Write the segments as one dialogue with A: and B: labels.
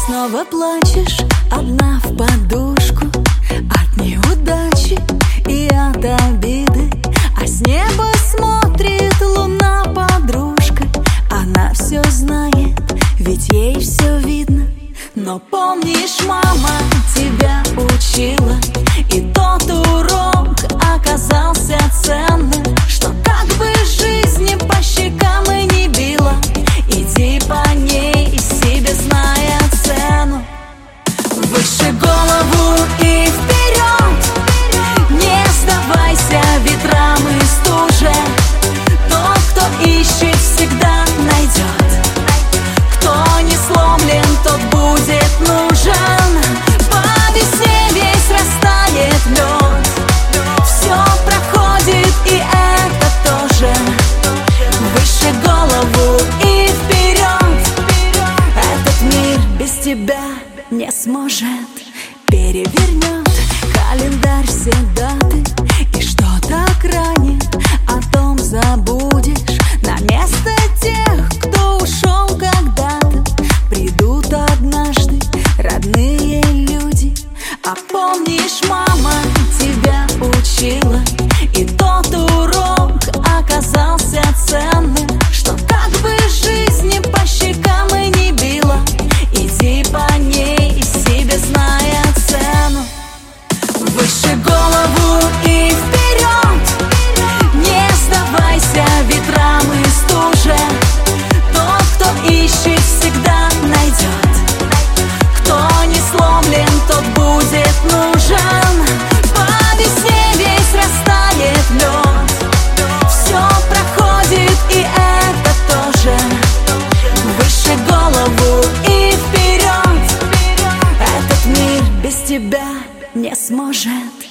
A: снова плачешь одна в подушку от неудачи и от обиды, а с неба смотрит луна, подружка. Она все знает, ведь ей все видно. Но помнишь, мама тебя учила, и тот урок оказался ценным, что как бы жизнь по щекам и не била, иди по ней, себе зная цену. Выше голову и вперед, не сдавайся ветрам и стуже. Тот, кто ищет, всегда найдет. Кто не сломлен, тот будет нужен. По весне весь растает лед, все проходит, и это тоже. Выше голову и вперед, этот мир без тебя не сможет. Перевернет календарь все даты, и что так ранит, о том забудешь. На место тех, кто ушел когда-то, придут однажды родные люди. А помнишь, мама тебя учила, и тот урок оказался ценным, что как бы жизнь по щекам и не била, иди по ней, себе зная цену. Выше голову и вперед, не сдавайся ветрам и стуже. Тот, кто ищет, всегда найдет. Кто не сломлен, тот будет нужен. По весне весь растает лед, все проходит, и это тоже. Выше голову и вперед, этот мир без тебя не сможет.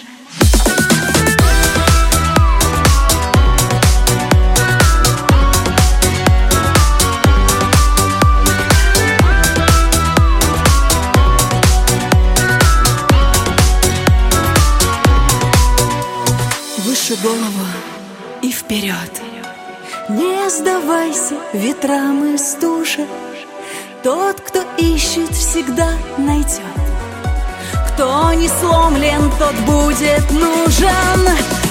A: Выше голову и вперед, не сдавайся ветрам и стуже. Тот, кто ищет, всегда найдет. Кто не сломлен, тот будет нужен.